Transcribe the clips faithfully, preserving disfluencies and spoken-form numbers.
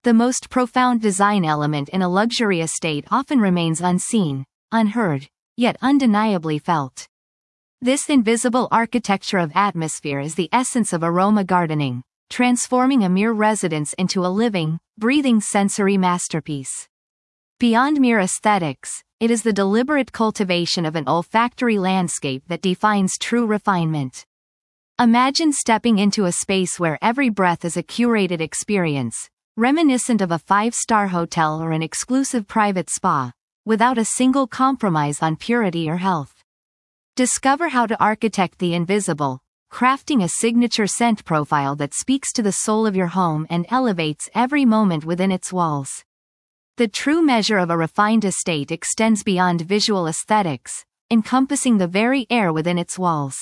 The most profound design element in a luxury estate often remains unseen, unheard, yet undeniably felt. This invisible architecture of atmosphere is the essence of aroma gardening, transforming a mere residence into a living, breathing sensory masterpiece. Beyond mere aesthetics, it is the deliberate cultivation of an olfactory landscape that defines true refinement. Imagine stepping into a space where every breath is a curated experience, reminiscent of a five-star hotel or an exclusive private spa, without a single compromise on purity or health. Discover how to architect the invisible, crafting a signature scent profile that speaks to the soul of your home and elevates every moment within its walls. The true measure of a refined estate extends beyond visual aesthetics, encompassing the very air within its walls.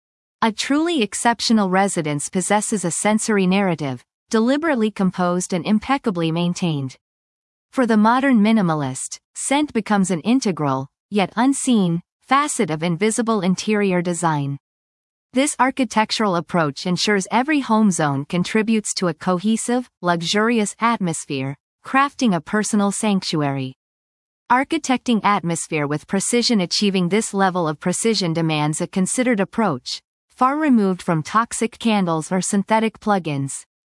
A truly exceptional residence possesses a sensory narrative, deliberately composed and impeccably maintained. For the modern minimalist, scent becomes an integral, yet unseen, facet of invisible interior design. This architectural approach ensures every home zone contributes to a cohesive, luxurious atmosphere, crafting a personal sanctuary. Architecting atmosphere with precision. Achieving this level of precision demands a considered approach, far removed from toxic candles or synthetic plugins.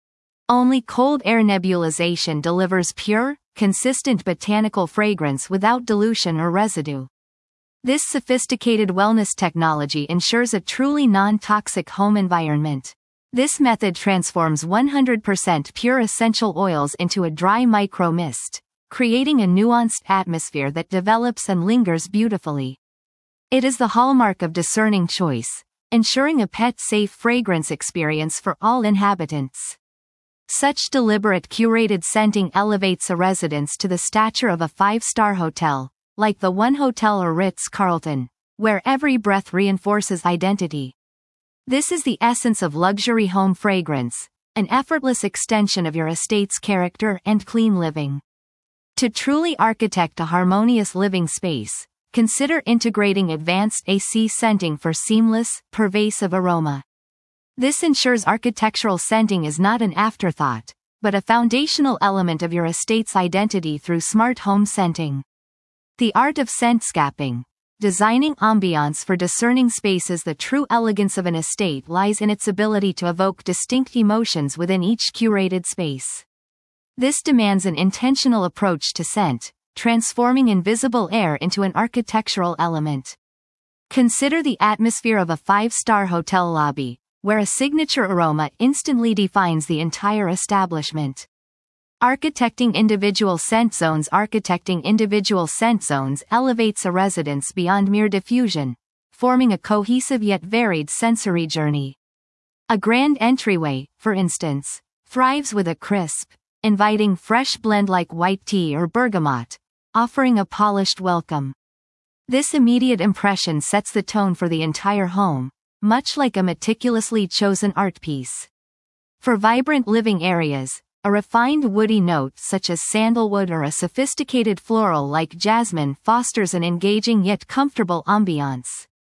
Only cold air nebulization delivers pure, consistent botanical fragrance without dilution or residue. This sophisticated wellness technology ensures a truly non-toxic home environment. This method transforms one hundred percent pure essential oils into a dry micro mist, creating a nuanced atmosphere that develops and lingers beautifully. It is the hallmark of discerning choice, ensuring a pet-safe fragrance experience for all inhabitants. Such deliberate curated scenting elevates a residence to the stature of a five-star hotel, like the One Hotel or Ritz-Carlton, where every breath reinforces identity. This is the essence of luxury home fragrance, an effortless extension of your estate's character and clean living. To truly architect a harmonious living space, consider integrating advanced A C scenting for seamless, pervasive aroma. This ensures architectural scenting is not an afterthought, but a foundational element of your estate's identity through smart home scenting. The art of scentscaping, designing ambiance for discerning spaces. The true elegance of an estate lies in its ability to evoke distinct emotions within each curated space. This demands an intentional approach to scent, transforming invisible air into an architectural element. Consider the atmosphere of a five-star hotel lobby, where a signature aroma instantly defines the entire establishment. Architecting individual scent zones. Architecting individual scent zones elevates a residence beyond mere diffusion, forming a cohesive yet varied sensory journey. A grand entryway, for instance, thrives with a crisp, inviting fresh blend like white tea or bergamot, offering a polished welcome. This immediate impression sets the tone for the entire home, much like a meticulously chosen art piece. For vibrant living areas, a refined woody note such as sandalwood or a sophisticated floral like jasmine fosters an engaging yet comfortable ambiance.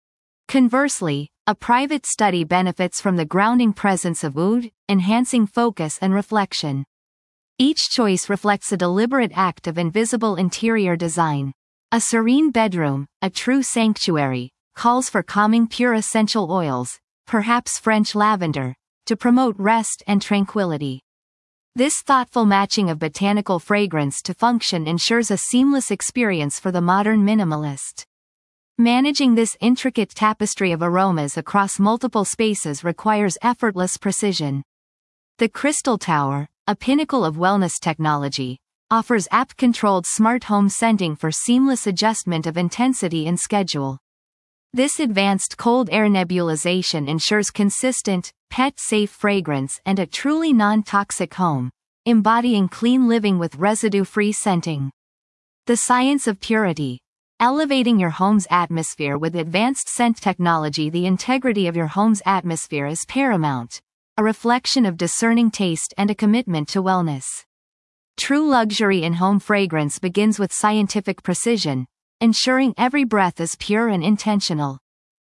Conversely, a private study benefits from the grounding presence of oud, enhancing focus and reflection. Each choice reflects a deliberate act of invisible interior design. A serene bedroom, a true sanctuary, calls for calming pure essential oils, perhaps French lavender, to promote rest and tranquility. This thoughtful matching of botanical fragrance to function ensures a seamless experience for the modern minimalist. Managing this intricate tapestry of aromas across multiple spaces requires effortless precision. The Crystal Tower, a pinnacle of wellness technology, offers app-controlled smart home scenting for seamless adjustment of intensity and schedule. This advanced cold air nebulization ensures consistent, pet-safe fragrance and a truly non-toxic home, embodying clean living with residue-free scenting. The science of purity. Elevating your home's atmosphere with advanced scent technology. The integrity of your home's atmosphere is paramount, a reflection of discerning taste and a commitment to wellness. True luxury in home fragrance begins with scientific precision, ensuring every breath is pure and intentional.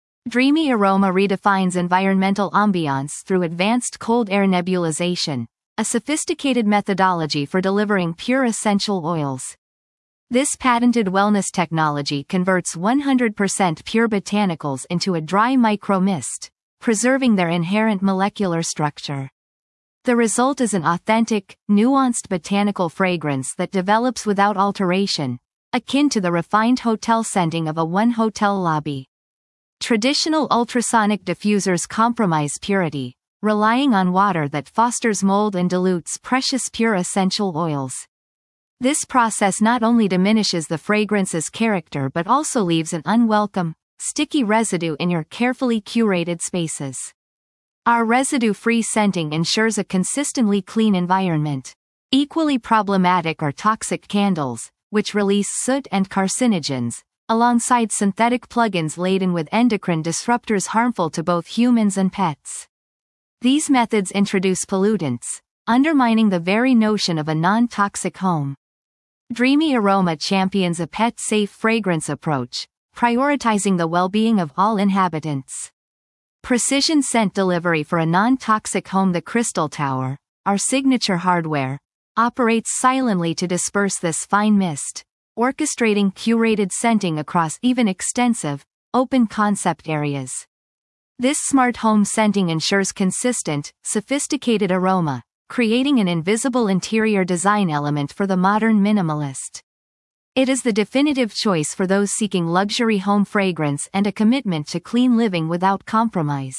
Dreamy Aroma redefines environmental ambiance through advanced cold air nebulization, a sophisticated methodology for delivering pure essential oils. This patented wellness technology converts one hundred percent pure botanicals into a dry micro-mist, preserving their inherent molecular structure. The result is an authentic, nuanced botanical fragrance that develops without alteration, akin to the refined hotel scenting of a one-hotel lobby. Traditional ultrasonic diffusers compromise purity, relying on water that fosters mold and dilutes precious pure essential oils. This process not only diminishes the fragrance's character but also leaves an unwelcome, sticky residue in your carefully curated spaces. Our residue-free scenting ensures a consistently clean environment. Equally problematic are toxic candles, which release soot and carcinogens, alongside synthetic plugins laden with endocrine disruptors harmful to both humans and pets. These methods introduce pollutants, undermining the very notion of a non-toxic home. Dreamy Aroma champions a pet-safe fragrance approach, prioritizing the well-being of all inhabitants. Precision scent delivery for a non-toxic home. The Crystal Tower, our signature hardware, operates silently to disperse this fine mist, orchestrating curated scenting across even extensive, open-concept areas. This smart home scenting ensures consistent, sophisticated aroma, creating an invisible interior design element for the modern minimalist. It is the definitive choice for those seeking luxury home fragrance and a commitment to clean living without compromise.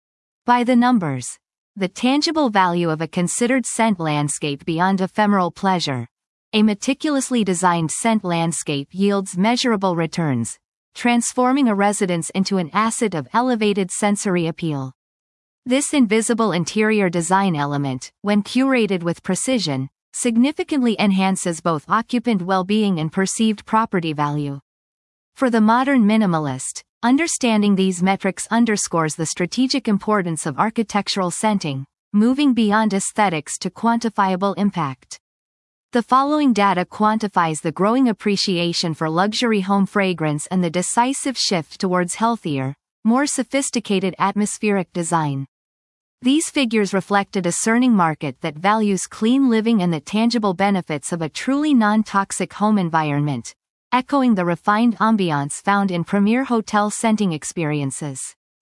By the numbers. The tangible value of a considered scent landscape beyond ephemeral pleasure. A meticulously designed scent landscape yields measurable returns, transforming a residence into an asset of elevated sensory appeal. This invisible interior design element, when curated with precision, significantly enhances both occupant well-being and perceived property value. For the modern minimalist, understanding these metrics underscores the strategic importance of architectural scenting, moving beyond aesthetics to quantifiable impact. The following data quantifies the growing appreciation for luxury home fragrance and the decisive shift towards healthier, more sophisticated atmospheric design. These figures reflect a discerning market that values clean living and the tangible benefits of a truly non-toxic home environment, echoing the refined ambiance found in premier hotel scenting experiences.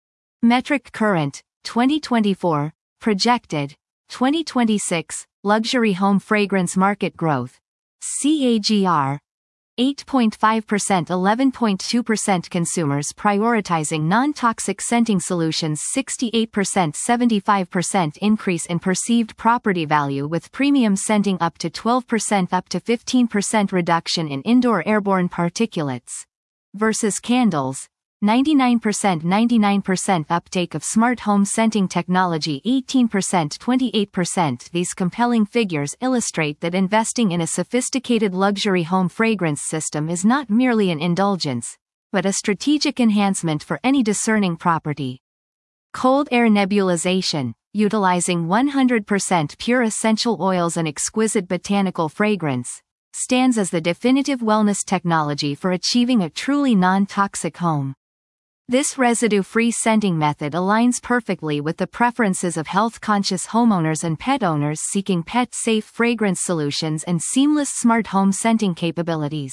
Metric Current, twenty twenty-four, Projected, twenty twenty-six, Luxury Home Fragrance Market Growth, C A G R, eight point five percent eleven point two percent Consumers prioritizing non-toxic scenting solutions sixty-eight percent seventy-five percent increase in perceived property value with premium scenting up to twelve percent up to fifteen percent reduction in indoor airborne particulates. Versus candles, ninety-nine percent ninety-nine percent uptake of smart home scenting technology eighteen percent twenty-eight percent. These compelling figures illustrate that investing in a sophisticated luxury home fragrance system is not merely an indulgence, but a strategic enhancement for any discerning property. Cold Air Nebulization, utilizing one hundred percent pure essential oils and exquisite botanical fragrance, stands as the definitive wellness technology for achieving a truly non-toxic home. This residue-free scenting method aligns perfectly with the preferences of health-conscious homeowners and pet owners seeking pet-safe fragrance solutions and seamless smart home scenting capabilities.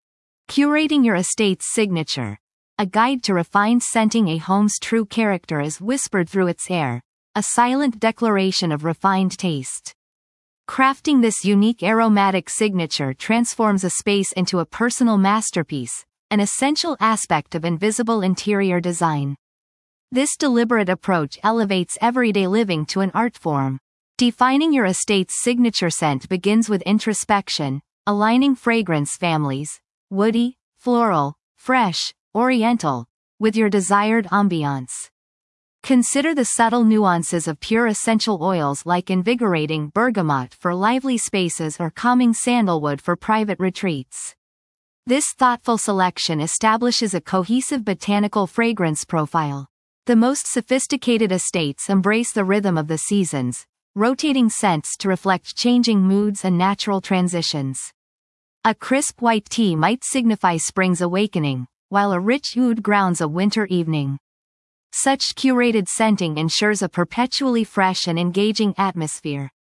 Curating your estate's signature. A guide to refined scenting a home's true character is whispered through its air, a silent declaration of refined taste. Crafting this unique aromatic signature transforms a space into a personal masterpiece, an essential aspect of invisible interior design. This deliberate approach elevates everyday living to an art form. Defining your estate's signature scent begins with introspection, aligning fragrance families, woody, floral, fresh, oriental, with your desired ambiance. Consider the subtle nuances of pure essential oils like invigorating bergamot for lively spaces or calming sandalwood for private retreats. This thoughtful selection establishes a cohesive botanical fragrance profile. The most sophisticated estates embrace the rhythm of the seasons, rotating scents to reflect changing moods and natural transitions. A crisp white tea might signify spring's awakening, while a rich oud grounds a winter evening. Such curated scenting ensures a perpetually fresh and engaging atmosphere.